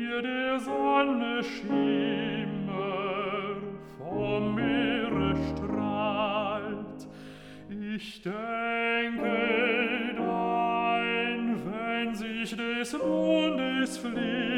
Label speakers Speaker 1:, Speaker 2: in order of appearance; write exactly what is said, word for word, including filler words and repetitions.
Speaker 1: ihr der Sonne Schimmer vom Meere strahlt. Ich denke dein, wenn sich des Mondes Flieh